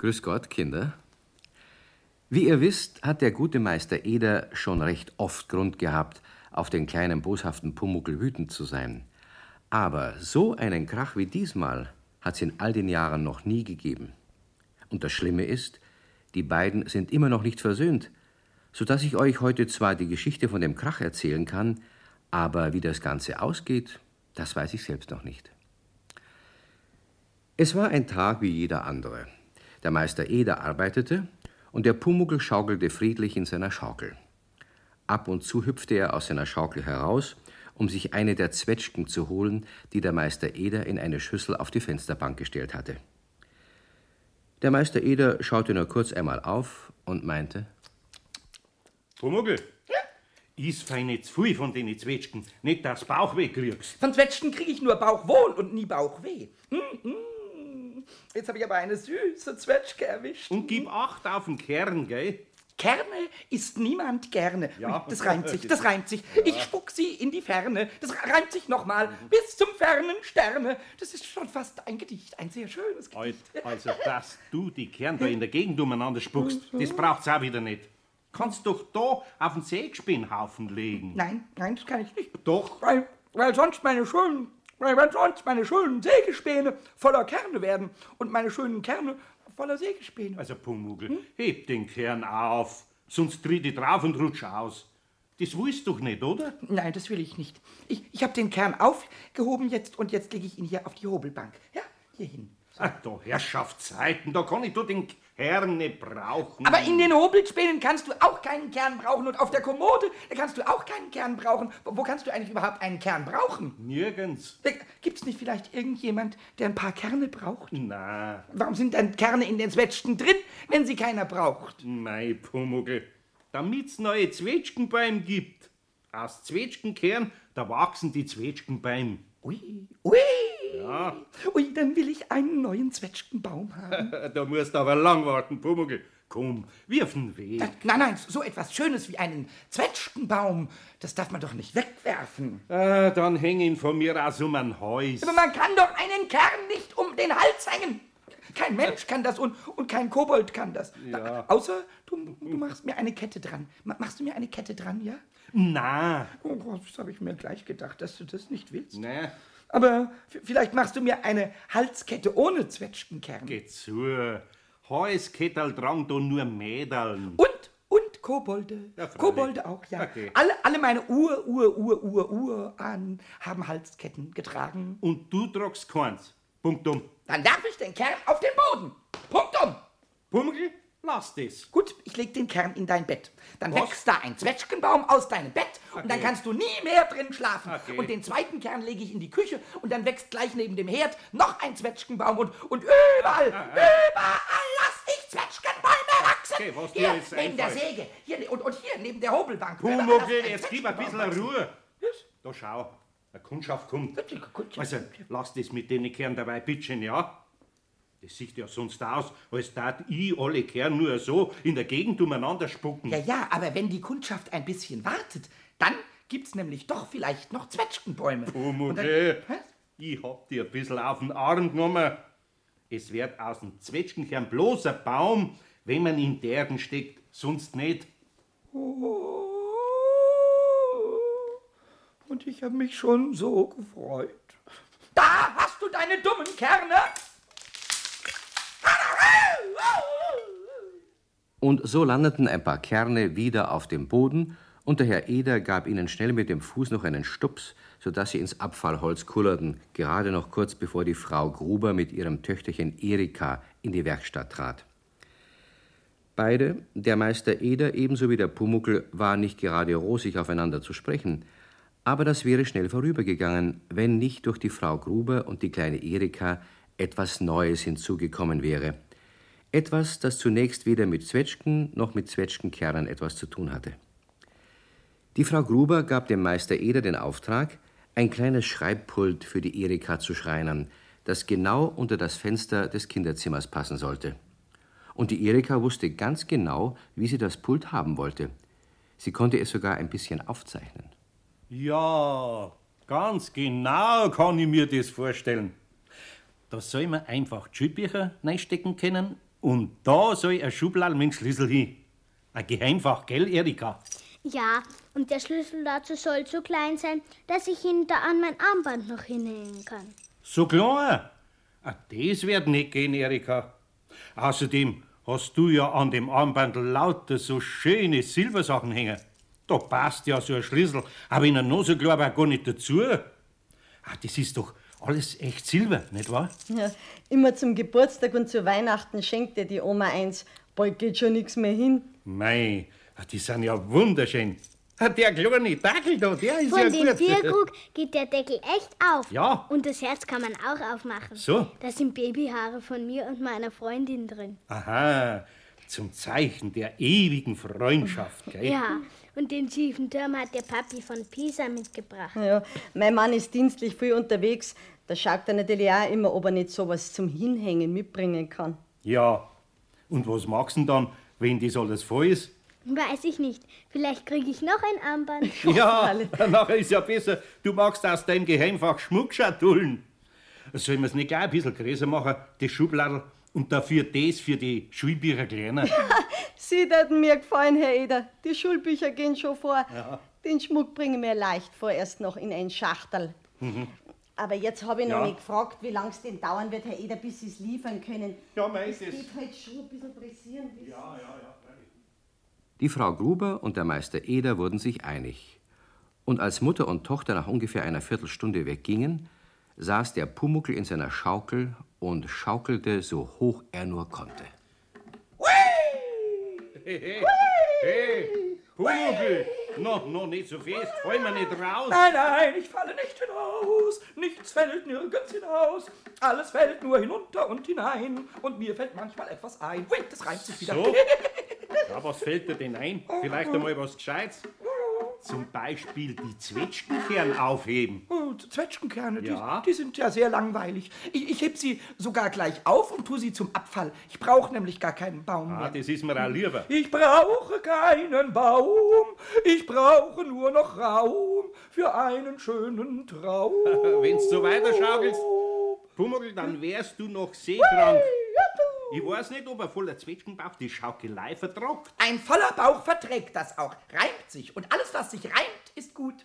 Grüß Gott, Kinder. Wie ihr wisst, hat der gute Meister Eder schon recht oft Grund gehabt, auf den kleinen boshaften Pumuckl wütend zu sein. Aber so einen Krach wie diesmal hat's in all den Jahren noch nie gegeben. Und das Schlimme ist, die beiden sind immer noch nicht versöhnt, sodass ich euch heute zwar die Geschichte von dem Krach erzählen kann, aber wie das Ganze ausgeht, das weiß ich selbst noch nicht. Es war ein Tag wie jeder andere. Der Meister Eder arbeitete und der Pumuckl schaukelte friedlich in seiner Schaukel. Ab und zu hüpfte er aus seiner Schaukel heraus, um sich eine der Zwetschgen zu holen, die der Meister Eder in eine Schüssel auf die Fensterbank gestellt hatte. Der Meister Eder schaute nur kurz einmal auf und meinte: Pumuckl, iss fein nicht zu viel von den Zwetschgen, nicht dass Bauch wegkriegst. Von Zwetschgen kriege ich nur Bauchwohl und nie Bauchweh. Jetzt habe ich aber eine süße Zwetschge erwischt. Und gib Acht auf den Kern, gell? Kerne isst niemand gerne. Ja. Ui, das reimt sich, das reimt sich. Ja. Ich spuck sie in die Ferne. Das reimt sich nochmal. Bis zum fernen Sterne. Das ist schon fast ein Gedicht, ein sehr schönes Gedicht. Also, dass du die Kern da in der Gegend umeinander spuckst, das braucht's auch wieder nicht. Kannst doch da auf den Sägespinnhaufen legen. Nein, das kann ich nicht. Doch. Weil sonst meine schönen Sägespäne voller Kerne werden und meine schönen Kerne voller Sägespäne. Also, Pumuckl, heb den Kern auf, sonst tritt ich drauf und rutsch aus. Das willst du doch nicht, oder? Nein, das will ich nicht. Ich habe den Kern aufgehoben jetzt und jetzt lege ich ihn hier auf die Hobelbank. Ja, hier hin. So. Ach, da Herrschaftszeiten, da kann ich doch den Kern nicht brauchen. Aber in den Hobelspänen kannst du auch keinen Kern brauchen und auf der Kommode, da kannst du auch keinen Kern brauchen. Wo kannst du eigentlich überhaupt einen Kern brauchen? Nirgends. Gibt's nicht vielleicht irgendjemand, der ein paar Kerne braucht? Na. Warum sind dann Kerne in den Zwetschgen drin, wenn sie keiner braucht? Mei, Pumuckl, damit's neue Zwetschgenbäume gibt. Aus Zwetschgenkern, da wachsen die Zwetschgenbäume. Ui. Ja. Ui, dann will ich einen neuen Zwetschgenbaum haben. Da musst du aber lang warten, Pumuckl. Komm, wirf ihn weg. Nein, so etwas Schönes wie einen Zwetschgenbaum, das darf man doch nicht wegwerfen. Dann häng ihn von mir aus um ein Hals. Aber man kann doch einen Kern nicht um den Hals hängen. Kein Mensch kann das und kein Kobold kann das. Ja. Außer du machst mir eine Kette dran. Machst du mir eine Kette dran, ja? Na. Oh, das habe ich mir gleich gedacht, dass du das nicht willst. Na. Aber vielleicht machst du mir eine Halskette ohne Zwetschgenkern. Geh zu. Halskettel tragen da nur Mädeln. Und Kobolde. Ja, freilich. Kobolde auch, ja. Okay. Alle meine Urahnen haben Halsketten getragen. Und du tragst keins. Punktum. Dann darf ich den Kern auf den Boden. Punktum. Pumuckl, lass das. Gut, ich leg den Kern in dein Bett. Dann Was? wächst da ein Zwetschgenbaum aus deinem Bett und dann Okay. kannst du nie mehr drin schlafen. Okay. Und den zweiten Kern lege ich in die Küche und dann wächst gleich neben dem Herd noch ein Zwetschgenbaum und überall lass ich Zwetschgenbäume wachsen. Okay, was dir hier, jetzt neben der einfällt. Säge hier, und hier neben der Hobelbank. Pumuckl, Lass jetzt gib ein bisschen Zwetschgenbaum Ruhe. wachsen. Da schau, eine Kundschaft kommt. Gut. Also, lass das mit den Kern dabei, bitteschön, ja? Das sieht ja sonst aus, als tat ich alle Kern nur so in der Gegend umeinander spucken. Ja, aber wenn die Kundschaft ein bisschen wartet, dann gibt's nämlich doch vielleicht noch Zwetschgenbäume. Pumuckl, Was? ich hab dir ein bisschen auf den Arm genommen. Es wird aus dem Zwetschgenkern bloß ein Baum, wenn man ihn in den Erden steckt, sonst nicht. Und ich habe mich schon so gefreut. Da hast du deine dummen Kerne. Und so landeten ein paar Kerne wieder auf dem Boden, und der Herr Eder gab ihnen schnell mit dem Fuß noch einen Stups, sodass sie ins Abfallholz kullerten, gerade noch kurz bevor die Frau Gruber mit ihrem Töchterchen Erika in die Werkstatt trat. Beide, der Meister Eder ebenso wie der Pumuckl, waren nicht gerade rosig aufeinander zu sprechen, aber das wäre schnell vorübergegangen, wenn nicht durch die Frau Gruber und die kleine Erika etwas Neues hinzugekommen wäre. Etwas, das zunächst weder mit Zwetschgen noch mit Zwetschgenkernen etwas zu tun hatte. Die Frau Gruber gab dem Meister Eder den Auftrag, ein kleines Schreibpult für die Erika zu schreinern, das genau unter das Fenster des Kinderzimmers passen sollte. Und die Erika wusste ganz genau, wie sie das Pult haben wollte. Sie konnte es sogar ein bisschen aufzeichnen. Ja, ganz genau kann ich mir das vorstellen. Da soll man einfach die Schulbücher reinstecken können Und da soll ein Schubladen mit dem Schlüssel hin. Ein Geheimfach, gell, Erika? Ja, und der Schlüssel dazu soll so klein sein, dass ich ihn da an mein Armband noch hinhängen kann. So klein? Das wird nicht gehen, Erika. Außerdem hast du ja an dem Armband lauter so schöne Silbersachen hängen. Da passt ja so ein Schlüssel, aber in einer Nase klar war gar nicht dazu. Das ist doch alles echt Silber, nicht wahr? Ja, immer zum Geburtstag und zu Weihnachten schenkt dir die Oma eins. Bald geht schon nichts mehr hin. Mei, die sind ja wunderschön. Der kleine Dackel da, der ist Von ja dem gut. Bierkrug geht der Deckel echt auf. Ja. Und das Herz kann man auch aufmachen. So. Da sind Babyhaare von mir und meiner Freundin drin. Aha, zum Zeichen der ewigen Freundschaft, gell? Ja, und den schiefen Turm hat der Papi von Pisa mitgebracht. Ja, mein Mann ist dienstlich viel unterwegs. Da schaut er natürlich auch immer, ob er nicht sowas zum Hinhängen mitbringen kann. Ja. Und was machst du denn dann, wenn das alles voll ist? Weiß ich nicht. Vielleicht kriege ich noch ein Armband. Ja, nachher ist ja besser, du machst aus deinem Geheimfach Schmuckschatullen. Sollen wir es nicht gleich ein bisschen größer machen, das Schubladel, und dafür das für die Schulbücher kleiner? Sie würden mir gefallen, Herr Eder. Die Schulbücher gehen schon vor. Ja. Den Schmuck bringen wir leicht vorerst noch in ein Schachtel. Aber jetzt habe ich noch Ja. nicht gefragt, wie lange es denn dauern wird, Herr Eder, bis Sie es liefern können. Ja, meist Es es. geht halt schon ein bisschen pressieren. Ja. Die Frau Gruber und der Meister Eder wurden sich einig. Und als Mutter und Tochter nach ungefähr einer Viertelstunde weggingen, saß der Pumuckl in seiner Schaukel und schaukelte, so hoch er nur konnte. Hey, Pumuckl, noch nicht so fest, fallen wir nicht raus. Nein, ich falle nicht hinaus. Nichts fällt nirgends hinaus. Alles fällt nur hinunter und hinein. Und mir fällt manchmal etwas ein. Ui, das reimt sich wieder. So? Ja, was fällt dir denn ein? Vielleicht einmal was Gescheites? Zum Beispiel die Zwetschgenkern aufheben. Oh, Zwetschgenkerne, Ja. die sind ja sehr langweilig. Ich heb sie sogar gleich auf und tu sie zum Abfall. Ich brauche nämlich gar keinen Baum mehr. Das ist mir auch lieber. Ich brauche keinen Baum, ich brauche nur noch Raum für einen schönen Traum. Wenn's so weiter schaukelst, Pumuckl, dann wärst du noch seekrank. Ich weiß nicht, ob ein voller Zwetschgenbauch die Schaukelei vertragt. Ein voller Bauch verträgt das auch, reimt sich. Und alles, was sich reimt, ist gut.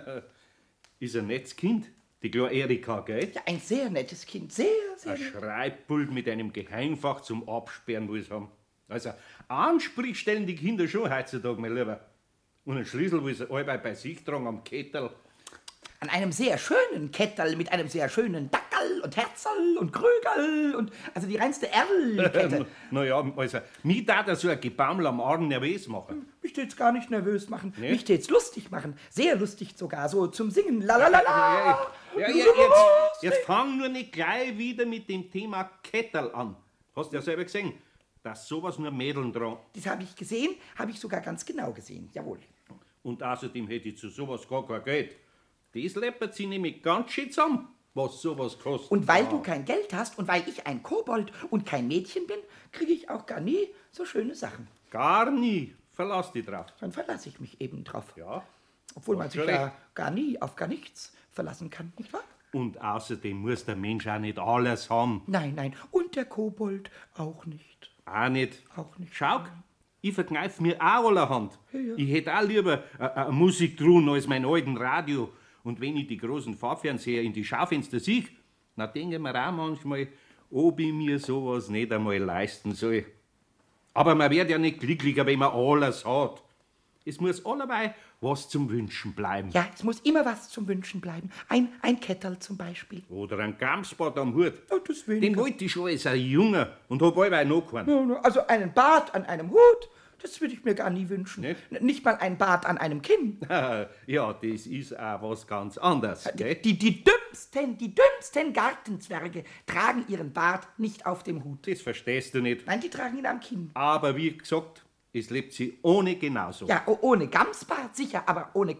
Ist ein nettes Kind, die kleine Erika, gell? Ja, ein sehr nettes Kind, sehr, sehr Ein nett. Schreibpult mit einem Geheimfach zum Absperren muss haben. Also, Ansprich stellen die Kinder schon heutzutage, mein Lieber. Und einen Schlüssel will sie allweil bei sich tragen am Kettel. An einem sehr schönen Kettel mit einem sehr schönen Dackerl und Herzerl und Krügerl und also die reinste Erlkette. Naja, also, mich darf so ein Gebaumel am Arm nervös machen. Mich tät's gar nicht nervös machen. Nee? Mich tät's lustig machen. Sehr lustig sogar, so zum Singen. Lalalala. Jetzt fang nur nicht gleich wieder mit dem Thema Kettel an. Hast du ja selber gesehen, dass sowas nur Mädeln dran. Das habe ich gesehen, habe ich sogar ganz genau gesehen. Jawohl. Und außerdem hätte ich zu sowas gar kein Geld. Das läppert sie nämlich ganz schön zusammen, was sowas kostet. Und weil du kein Geld hast und weil ich ein Kobold und kein Mädchen bin, kriege ich auch gar nie so schöne Sachen. Gar nie. Verlass dich drauf. Dann verlasse ich mich eben drauf. Ja. Obwohl man sich natürlich. ja gar nie auf gar nichts verlassen kann, nicht wahr? Und außerdem muss der Mensch auch nicht alles haben. Nein. Und der Kobold auch nicht. Auch nicht. Auch nicht. Schau, ich verkneif mir auch allerhand. Ja. Ich hätte auch lieber Musik drun als mein alten Radio. Und wenn ich die großen Farbfernseher in die Schaufenster sehe, dann denke ich mir auch manchmal, ob ich mir sowas nicht einmal leisten soll. Aber man wird ja nicht glücklicher, wenn man alles hat. Es muss allebei was zum Wünschen bleiben. Ja, es muss immer was zum Wünschen bleiben. Ein Kettel zum Beispiel. Oder ein Gamsbad am Hut. Oh, das Den weniger. wollte ich schon als ein Junge und hab allweil noch keinen. Also einen Bart an einem Hut, das würde ich mir gar nie wünschen. Nicht? Nicht mal ein Bart an einem Kinn. Ja, das ist auch was ganz anderes, gell? Die dümmsten Gartenzwerge tragen ihren Bart nicht auf dem Hut. Das verstehst du nicht. Nein, die tragen ihn am Kinn. Aber wie gesagt, es lebt sie ohne genauso. Ja, ohne Gamsbart sicher, aber ohne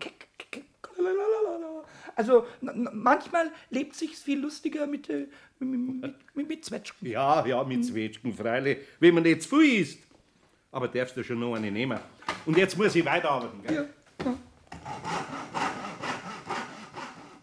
Also manchmal lebt sich's viel lustiger mit Zwetschgen. Ja, mit Zwetschgen, freilich, wenn man nicht zu viel isst. Aber darfst du schon noch eine nehmen. Und jetzt muss ich weiterarbeiten, gell? Ja.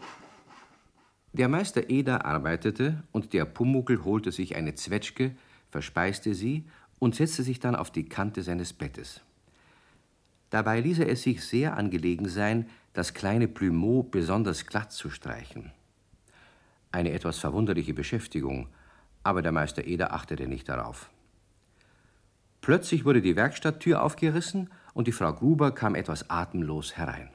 Der Meister Eder arbeitete und der Pumuckl holte sich eine Zwetschge, verspeiste sie und setzte sich dann auf die Kante seines Bettes. Dabei ließ er es sich sehr angelegen sein, das kleine Plumeau besonders glatt zu streichen. Eine etwas verwunderliche Beschäftigung, aber der Meister Eder achtete nicht darauf. Plötzlich wurde die Werkstatttür aufgerissen und die Frau Gruber kam etwas atemlos herein.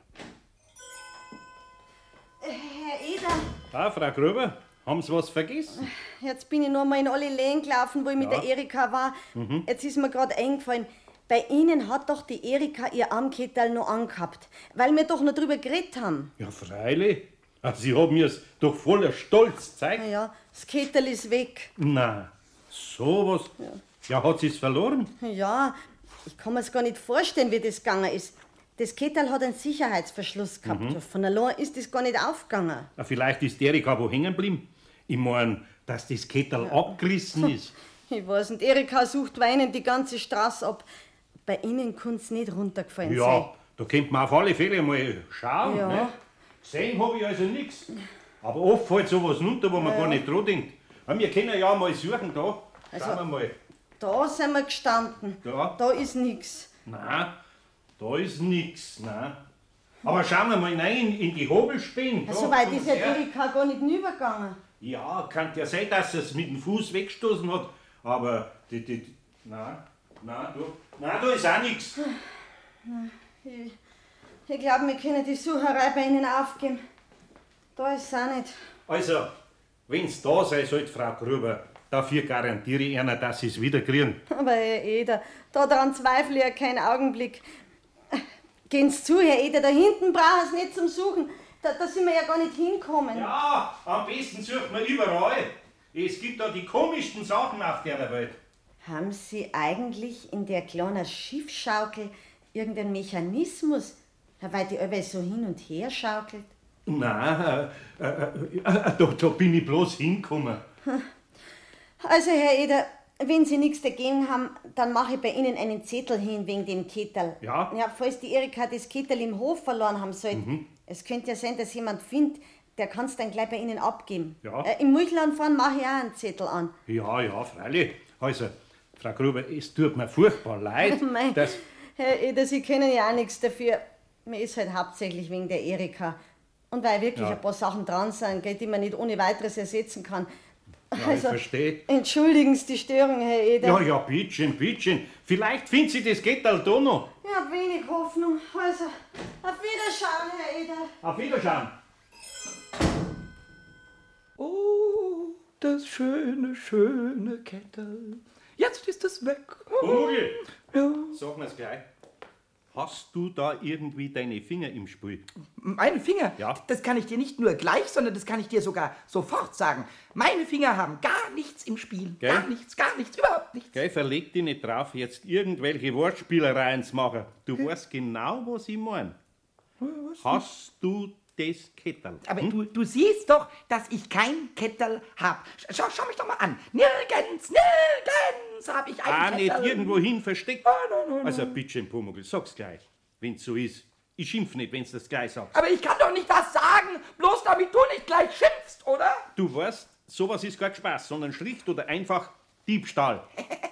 Herr Eder, Ah, Frau Gruber, haben Sie was vergessen? jetzt bin ich noch mal in alle Läden gelaufen, wo ich mit der Erika war. Jetzt ist mir gerade eingefallen, bei Ihnen hat doch die Erika ihr Armkettel noch angehabt, weil wir doch noch drüber geredet haben. Ja, freilich. Ah, Sie haben mir's doch voller Stolz gezeigt. Ja, das Kettel ist weg. Na, sowas. Ja, hat sie's verloren? Ja, ich kann mir's gar nicht vorstellen, wie das gegangen ist. Das Kettel hat einen Sicherheitsverschluss gehabt. Von allein ist das gar nicht aufgegangen. Ja, vielleicht ist die Erika wo hängen geblieben. Ich mein, dass das Kettel abgerissen ist. Ich weiß nicht, Erika sucht weinend die ganze Straße ab. Bei Ihnen kann's nicht runtergefallen sein. Ja, da könnte man auf alle Fälle mal schauen. Ja. Ne? Gesehen habe ich also nichts. Aber oft fällt sowas runter, wo man gar nicht dran denkt. Ja, wir können ja mal suchen da. Schauen wir mal. Da sind wir gestanden. Ja. Da ist nix. Nein, da ist nichts. Nein. Aber schauen wir mal rein in die Hobelspäne. da, So weit zum ist ja Herd. Erika gar nicht hinübergegangen. Ja, kann ja sein, dass er es mit dem Fuß weggestoßen hat. Aber nein, da ist auch nichts. Ich glaube, wir können die Sucherei bei Ihnen aufgeben. Da ist es auch nicht. Also, wenn's da sein sollte, Frau Gruber, dafür garantiere ich Ihnen, dass Sie es wieder kriegen. Aber Herr Eder, daran zweifle ich ja keinen Augenblick. Gehen Sie zu, Herr Eder, da hinten brauchen Sie nicht zum Suchen. Da sind wir ja gar nicht hinkommen. Ja, am besten sucht man überall. Es gibt da die komischsten Sachen auf der Welt. Haben Sie eigentlich in der kleinen Schiffschaukel irgendeinen Mechanismus, weil die alle so hin und her schaukelt? Nein, da bin ich bloß hingekommen. Also, Herr Eder, wenn Sie nichts dagegen haben, dann mache ich bei Ihnen einen Zettel hin wegen dem Kettel. Ja? Ja, falls die Erika das Kettel im Hof verloren haben sollte. Es könnte ja sein, dass jemand findet, der kann es dann gleich bei Ihnen abgeben. Ja. Im Milchland fahren mache ich auch einen Zettel an. Ja, freilich. Also, Frau Gruber, es tut mir furchtbar leid, Mei, dass... Herr Eder, Sie können ja auch nichts dafür. Mir ist halt hauptsächlich wegen der Erika. Und weil wirklich Ja. ein paar Sachen dran sind, die man nicht ohne weiteres ersetzen kann. Ja, ich verstehe. Entschuldigen Sie die Störung, Herr Eder. Ja, bittchen. Vielleicht findet sie das Kettel da noch. Ich hab wenig Hoffnung. Also, auf Wiederschauen, Herr Eder. Auf Wiederschauen. Oh, das schöne Kettel. Jetzt ist es weg. Vogel, Ja. sag mir's gleich. Hast du da irgendwie deine Finger im Spiel? Meine Finger, Ja. das kann ich dir nicht nur gleich, sondern das kann ich dir sogar sofort sagen. Meine Finger haben gar nichts im Spiel. Gell? Gar nichts, überhaupt nichts. Gell, verleg dich nicht drauf, jetzt irgendwelche Wortspielereien zu machen. Du weißt genau, was ich mein. Hast du das Kettel? Aber du siehst doch, dass ich kein Kettel hab. Schau mich doch mal an. Nirgends hab ich ein Auch Kettel. nicht irgendwo hin versteckt? Nein. Also, bitte, Pumuckl, sag's gleich, wenn's so ist. Ich schimpf nicht, wenn's das gleich sagst. Aber ich kann doch nicht das sagen, bloß damit du nicht gleich schimpfst, oder? Du weißt, sowas ist kein Spaß, sondern schlicht oder einfach Diebstahl.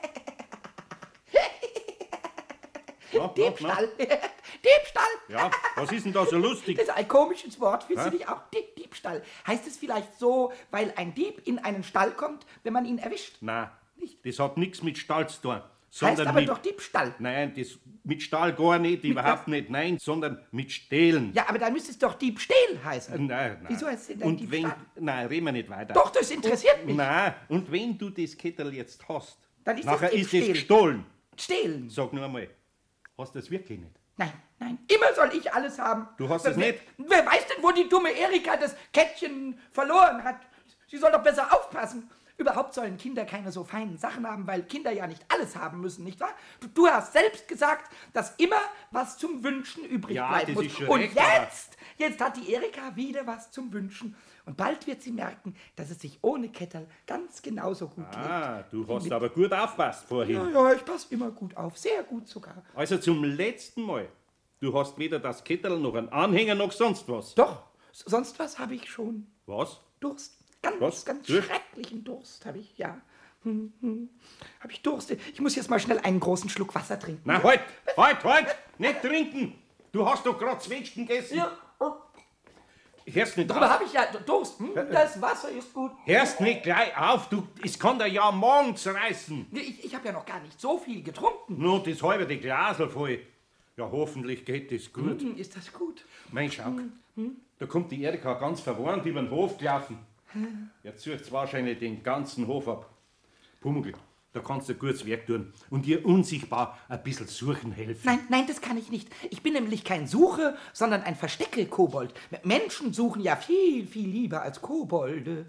Ja, Diebstahl. Diebstahl. Ja, was ist denn da so lustig? Das ist ein komisches Wort, findest Hä? du nicht auch? Diebstahl. Heißt es vielleicht so, weil ein Dieb in einen Stall kommt, wenn man ihn erwischt? Nein, das hat nichts mit Stall zu tun. Heißt Sondern aber mit, doch Diebstahl. Nein, das mit Stahl gar nicht, überhaupt nicht, nein, sondern mit Stehlen. Ja, aber dann müsste es doch Diebstähl heißen. Nein. Wieso heißt es denn dann Und Diebstahl? nein, reden wir nicht weiter. Doch, das interessiert mich. Nein, und wenn du das Kettel jetzt hast, Dann ist das nachher ist es Diebstähl. gestohlen. Stehlen. Sag nur einmal, hast du das wirklich nicht? Nein. Immer soll ich alles haben. Du hast es nicht? Wer weiß denn, wo die dumme Erika das Kettchen verloren hat? Sie soll doch besser aufpassen. Überhaupt sollen Kinder keine so feinen Sachen haben, weil Kinder ja nicht alles haben müssen, nicht wahr? Du hast selbst gesagt, dass immer was zum Wünschen übrig Ja, bleiben das muss. ist schon Und recht, aber- jetzt hat die Erika wieder was zum Wünschen. Und bald wird sie merken, dass es sich ohne Kettel ganz genauso gut Ah, du Wie hast mit- aber gut aufpasst vorhin. lebt. Ja, ich passe immer gut auf, sehr gut sogar. Also zum letzten Mal. Du hast weder das Kettel noch einen Anhänger noch sonst was. Doch, sonst was habe ich schon. Was? Durst. Was? Ganz Durst? schrecklichen Durst habe ich, ja. Hab ich Durst? Ich muss jetzt mal schnell einen großen Schluck Wasser trinken. Na, halt! Nicht trinken! Du hast doch gerade Zwetschgen gegessen. Ja. Hörst nicht Darüber auf. habe ich ja Durst. Das Wasser ist gut. Hörst nicht gleich auf, es kann dir ja morgen zerreißen. Ich habe ja noch gar nicht so viel getrunken. Nur das halbe Glasel voll. Ja, hoffentlich geht das gut. Ist das gut? Mein Schau, da kommt die Erika ganz verwarnt über den Hof gelaufen. Jetzt sucht wahrscheinlich den ganzen Hof ab. Pumuckl, da kannst du ein gutes Werk tun und dir unsichtbar ein bisschen suchen helfen. Nein, das kann ich nicht. Ich bin nämlich kein Suche, sondern ein Verstecke-Kobold. Menschen suchen ja viel, viel lieber als Kobolde.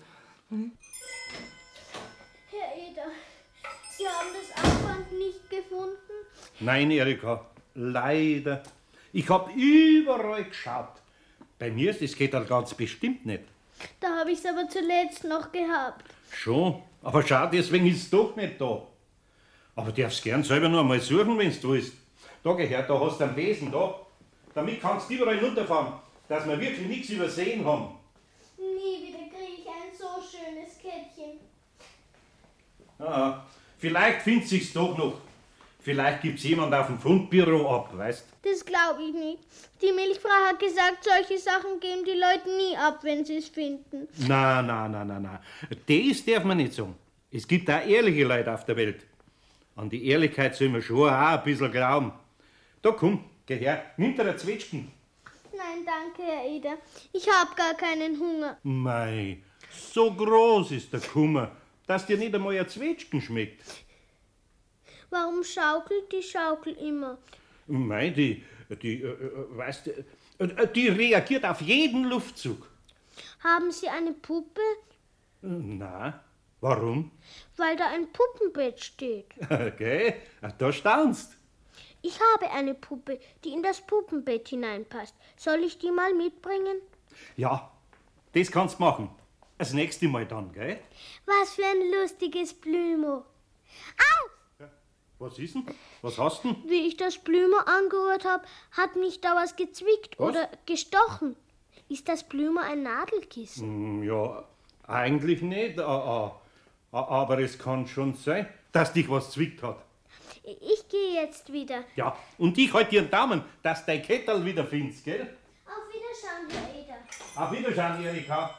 Herr Eder, Sie haben das Armband nicht gefunden? Nein, Erika, leider. Ich hab überall geschaut. Bei mir ist das geht halt ganz bestimmt nicht. Da habe ich es aber zuletzt noch gehabt. Schon, aber schau, deswegen ist es doch nicht da. Aber du darfst gern selber noch einmal suchen, wenn du willst. Da gehört, da hast du einen Besen da. Damit kannst du überall runterfahren, dass wir wirklich nichts übersehen haben. Nie wieder kriege ich ein so schönes Kettchen. Ja, vielleicht findet sich's doch noch. Vielleicht gibt's jemand auf dem Fundbüro ab, weißt? Das glaube ich nicht. Die Milchfrau hat gesagt, solche Sachen geben die Leute nie ab, wenn sie es finden. Na. Das darf man nicht sagen. Es gibt auch ehrliche Leute auf der Welt. An die Ehrlichkeit soll man schon auch ein bisschen glauben. Da komm, geh her, nimm dir ein Zwetschgen. Nein, danke, Herr Eder. Ich habe gar keinen Hunger. Mei, so groß ist der Kummer, dass dir nicht einmal ein Zwetschgen schmeckt. Warum schaukelt die Schaukel immer? Mei, weißt du, die reagiert auf jeden Luftzug. Haben Sie eine Puppe? Na, warum? Weil da ein Puppenbett steht. Okay, da staunst. Ich habe eine Puppe, die in das Puppenbett hineinpasst. Soll ich die mal mitbringen? Ja, das kannst du machen. Das nächste Mal dann, gell? Was für ein lustiges Blümo. Au! Was ist denn? Was hast du denn? Wie ich das Blümo angerührt habe, hat mich da was gezwickt Was? oder gestochen. Ist das Blümo ein Nadelkissen? Ja, eigentlich nicht, aber es kann schon sein, dass dich was zwickt hat. Ich gehe jetzt wieder. Ja, und ich halte dir einen Daumen, dass dein Kettel wieder findest, gell? Auf Wiederschauen, Herr Eder. Auf Wiedersehen, Erika.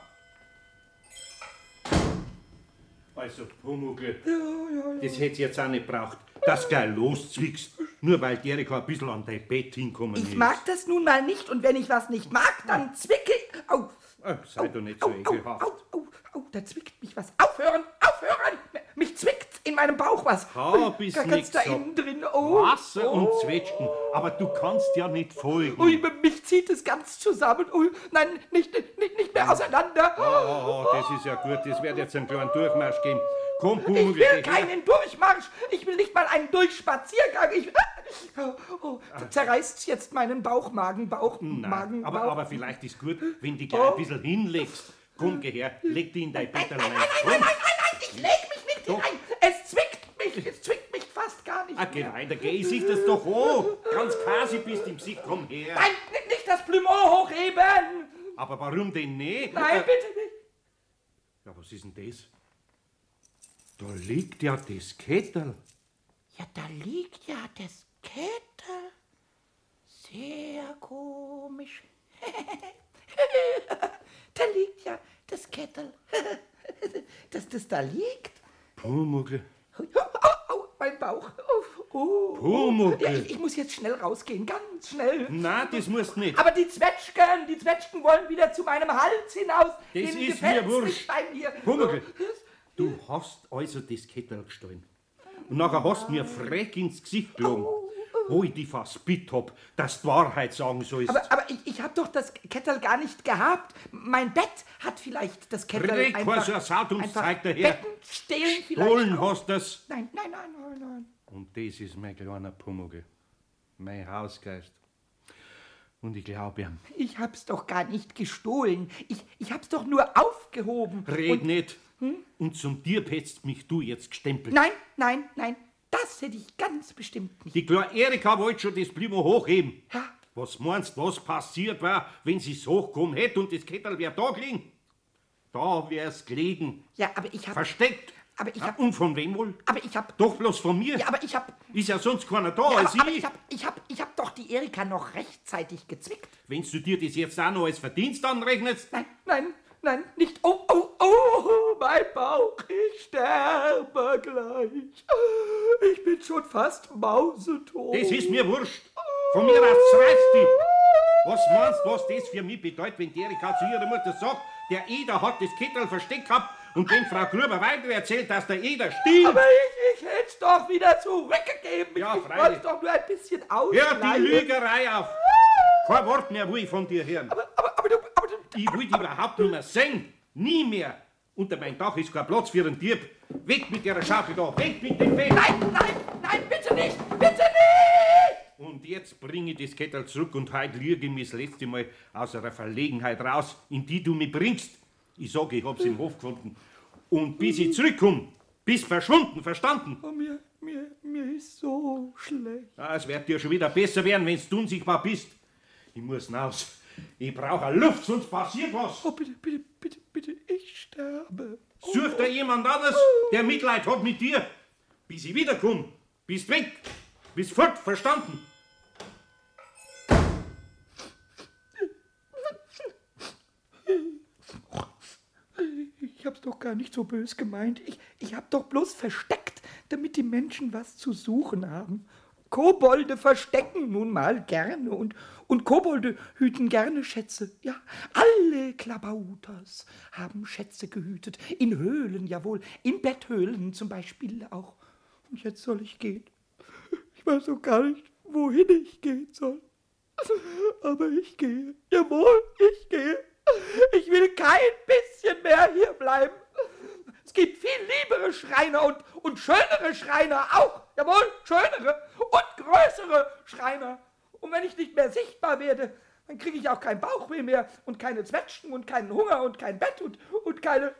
Also, Pumuckl, das hätte jetzt auch nicht braucht, dass du gleich loszwickst, nur weil die Erika ein bisschen an dein Bett hinkommen ist. Ich mag das nun mal nicht und wenn ich was nicht mag, dann zwicke ich. Au, Sei doch nicht so ekelhaft. da zwickt mich was. Aufhören! Mich zwickt in meinem Bauch was. Hab ich's Da nicht kannst da gesagt. innen drin. Oh, Wasser und Zwetschgen, aber du kannst ja nicht folgen. Ui, mich zieht es ganz zusammen. Ui, nein, nicht mehr auseinander. Das ist ja gut, das wird jetzt einen kleinen Durchmarsch geben. Komm, Ich Pumuckl, will geh her. keinen Durchmarsch. Ich will nicht mal einen Durchspaziergang. Zerreißt jetzt meinen Bauchmagen. Nein, aber vielleicht ist gut, wenn du gleich ein bisschen hinlegst. Komm, geh her, leg dich in dein Bett rein. Nein, ich leg mich nicht hinein. Es zwickt mich fast gar nicht. Geh weiter, geh, ich sieh das doch an. Ganz kasi bist im Gesicht, komm her. Nein, nicht das Plümo hochheben. Aber warum denn nicht? Nein, bitte nicht. Ja, was ist denn das? Da liegt ja das Kettel. Ja, da liegt ja das Kettel. Sehr komisch. Da liegt ja das Kettel. Dass das da liegt. Pumuckl. Au, mein Bauch. Pumuckl. Ja, ich muss jetzt schnell rausgehen, ganz schnell. Nein, das musst du nicht. Aber die Zwetschgen wollen wieder zu meinem Hals hinaus. Das Denen ist gefällt's mir wurscht. nicht bei mir. Pumuckl, du hast also das Kettel gestohlen. Und nachher hast du mir frech ins Gesicht gelogen. Wo ich dich fast bitt hab, dass du die Wahrheit sagen sollst. Aber ich habe doch das Kettel gar nicht gehabt. Mein Bett hat vielleicht das Kettel Red einfach... so ein Sautums einfach zeigt er her. Betten stehlen vielleicht. Stohlen auch. hast das. Nein. Und das ist mein kleiner Pumuckl. Mein Hausgeist. Und ich glaube ihm. Ich hab's doch gar nicht gestohlen. Ich hab's doch nur aufgehoben. Red nicht. Und zum Dieb hättest mich du jetzt gestempelt. Nein. Das hätte ich ganz bestimmt nicht. Die kleine Erika wollte schon das Blümo hochheben. Ja. Was meinst du, was passiert war, wenn sie's hochgekommen hätte und das Kettel wär da gelegen? Da wär's gelegen. Ja, aber ich hab... Versteckt Aber ich hab... Und von wem wohl? Aber ich hab... Doch bloß von mir. Ja, aber ich hab... Ist ja sonst keiner da Ja, als aber ich. ich hab doch die Erika noch rechtzeitig gezwickt. Wenn du dir das jetzt auch noch als Verdienst anrechnest. Nein, nicht. Oh, mein Bauch, ich sterbe gleich. Ich bin schon fast mausetot. Das ist mir wurscht. Von mir aus reißt dich. Was meinst du, was das für mich bedeutet, wenn die Erika zu ihrer Mutter sagt, der Eder hat das Kittel versteckt gehabt und wenn Frau Gruber weiter erzählt, dass der Eder stimmt? Aber ich hätte es doch wieder zurückgegeben. Ja, ich freilich. wollte es doch nur ein bisschen ausleihen. Hör die Lügerei auf. Kein Wort mehr will ich von dir hören. Aber du... Ich will dich überhaupt nicht mehr sehen. Nie mehr. Unter meinem Dach ist kein Platz für einen Dieb. Weg mit der Schaufel da. Weg mit dem Weg. Nein, bitte nicht. Bitte nicht. Und jetzt bringe ich das Kettel zurück und heute lüge ich mich das letzte Mal aus einer Verlegenheit raus, in die du mich bringst. Ich sage, ich hab's im Hof gefunden. Und bis ich zurückkomme, bist verschwunden, verstanden? Oh, mir ist so schlecht. Ja, es wird dir schon wieder besser werden, wenn du unsichtbar bist. Ich muss hinaus. Ich brauche Luft, sonst passiert was. Oh, bitte, ich sterbe. Such dir jemand anderes, der Mitleid hat mit dir. Bis ich wiederkomme. Bist weg. Bist fort, verstanden? Ich hab's doch gar nicht so bös gemeint. Ich hab doch bloß versteckt, damit die Menschen was zu suchen haben. Kobolde verstecken nun mal gerne und Kobolde hüten gerne Schätze. Ja, alle Klabauters haben Schätze gehütet. In Höhlen, jawohl, in Betthöhlen zum Beispiel auch. Und jetzt soll ich gehen. Ich weiß auch gar nicht, wohin ich gehen soll. Aber ich gehe. Jawohl, ich gehe. Ich will kein bisschen mehr hier bleiben. Es gibt viel liebere Schreiner und schönere Schreiner auch. Jawohl, schönere und größere Schreiner. Und wenn ich nicht mehr sichtbar werde, dann kriege ich auch kein Bauchweh mehr und keine Zwetschgen und keinen Hunger und kein Bett und keine...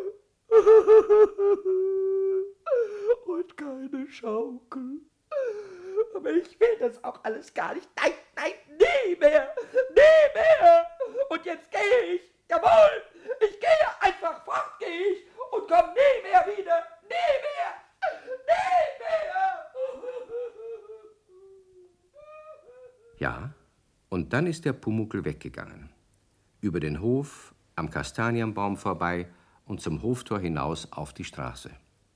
und keine Schaukel. Aber ich will das auch alles gar nicht. Nein, nie mehr. Und jetzt gehe ich. Jawohl, ich gehe einfach fort, gehe ich und komme nie mehr wieder. Nie mehr. Ja, und dann ist der Pumuckl weggegangen. Über den Hof, am Kastanienbaum vorbei und zum Hoftor hinaus auf die Straße.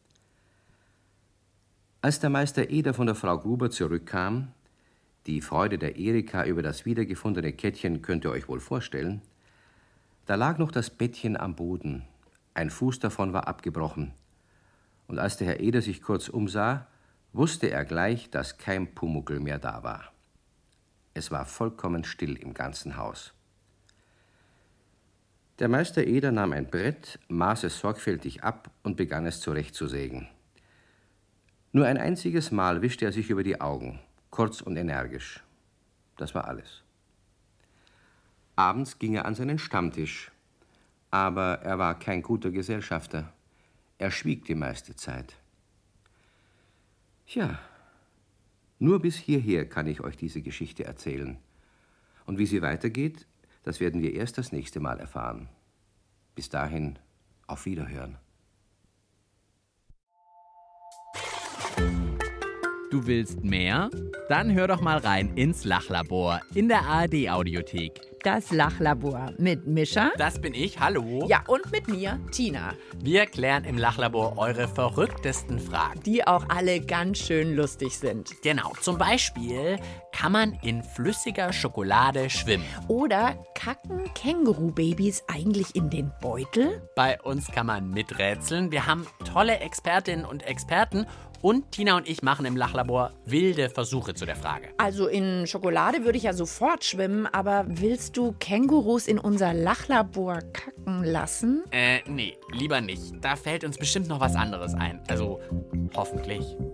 Als der Meister Eder von der Frau Gruber zurückkam, die Freude der Erika über das wiedergefundene Kettchen könnt ihr euch wohl vorstellen, da lag noch das Bettchen am Boden, ein Fuß davon war abgebrochen. Und als der Herr Eder sich kurz umsah, wusste er gleich, dass kein Pumuckl mehr da war. Es war vollkommen still im ganzen Haus. Der Meister Eder nahm ein Brett, maß es sorgfältig ab und begann es zurechtzusägen. Nur ein einziges Mal wischte er sich über die Augen, kurz und energisch. Das war alles. Abends ging er an seinen Stammtisch, aber er war kein guter Gesellschafter. Er schwieg die meiste Zeit. Tja, nur bis hierher kann ich euch diese Geschichte erzählen. Und wie sie weitergeht, das werden wir erst das nächste Mal erfahren. Bis dahin, auf Wiederhören. Du willst mehr? Dann hör doch mal rein ins Lachlabor in der ARD-Audiothek. Das Lachlabor mit Mischa. Das bin ich, hallo. Ja, und mit mir, Tina. Wir klären im Lachlabor eure verrücktesten Fragen. Die auch alle ganz schön lustig sind. Genau, zum Beispiel, kann man in flüssiger Schokolade schwimmen? Oder kacken Kängurubabys eigentlich in den Beutel? Bei uns kann man miträtseln. Wir haben tolle Expertinnen und Experten. Und Tina und ich machen im Lachlabor wilde Versuche zu der Frage. Also in Schokolade würde ich ja sofort schwimmen, aber willst du Kängurus in unser Lachlabor kacken lassen? Nee, lieber nicht. Da fällt uns bestimmt noch was anderes ein. Also, hoffentlich.